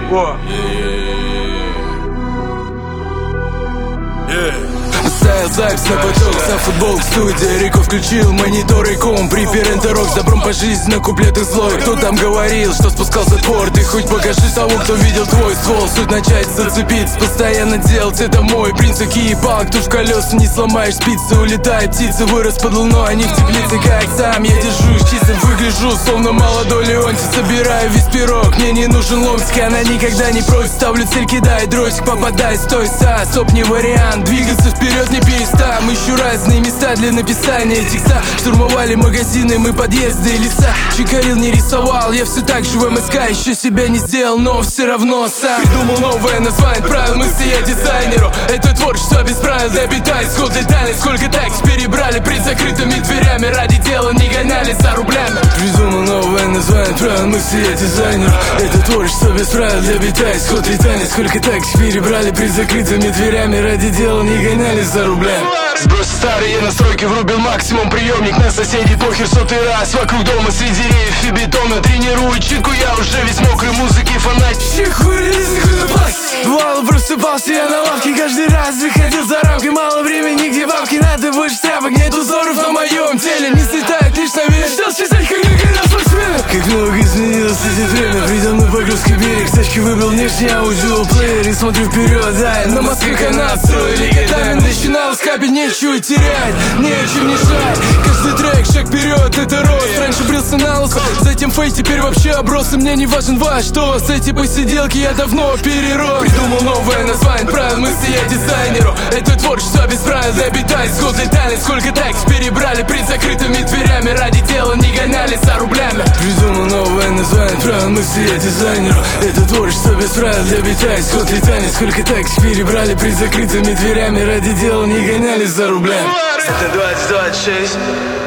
Ставил запись на поток, за футбол в студии Рико включил монитор и комп. Рипер Энтерок с добром по жизни на куплетах злой. Кто там говорил, что спускал затвор? Ты хоть покажи того, кто видел твой ствол. Суть начать зацепиться, постоянно делать это мой принцип. И палок, туж колеса не сломаешь, спицы улетает птицы. Вырос под луной, они в теплице, как сам я держусь. Чисто выгляжу, словно молодой Леонтий. Собираю весь пирог, мне не нужен ломтик. Она никогда не просит, ставлю цель, кидаю дротик. Попадай, стой, стоп, не вариант. Двигаться вперед, не перестам. Ищу разные места для написания текста. Штурмовали магазины, мы подъезды и леса. Чикарил не рисовал, я все так же в МСК. Еще себя не сделал, но все равно сам придумал новое название правил мысли, я дизайнеру. Это творчество без правил, обитай исход деталей. Сколько текст перебрали пред закрытыми дверями. Ради дела не гонялись за рублями. Придумал новое название правил мысли, я дизайнеру. Это творчество без правил, обитай исход деталей. Сколько текст перебрали пред закрытыми дверями. Ради дела не гонялись за рублями. Сбросил старые настройки, врубил максимум приемник. На соседей похер сотый раз. Вокруг дома среди деревьев и бетона. Тренирую читку, я уже весь мокрый, музыки фанатик. Бывало, просыпался я на лавке. Каждый раз выходил за рамки. Мало времени, где бабки, надо больше тряпок. Нет узоров на моем теле, не слетает лишь на верх. Хотел считать, как наконец спортсмена. Как много изменилось эти время. Придя мной погрузка берег. Тачки выбрал внешний аудиоплеер. И смотрю вперед, да, на Москве канат строили годами. Начинал скапить, нечего терять, не о чем не жаль. Каждый трек, шаг вперед, это рост. Раньше брился на лысо, затем фейс, теперь вообще оброс. И мне не важен ваш что. С эти посиделки я давно перерос. Придумал новое название правил мысли, я дизайнеру. Это творчество без правил, обитай исход деталей. Сколько текст перебрали пред закрытыми дверями. Ради дела не гонялись за рублями. Придумал новое название правил мысли, я дизайнеру. Это творчество без правил, обитай исход деталей. Сколько текст перебрали пред закрытыми дверями. Ради дела не гонялись за рублями. Это 2026.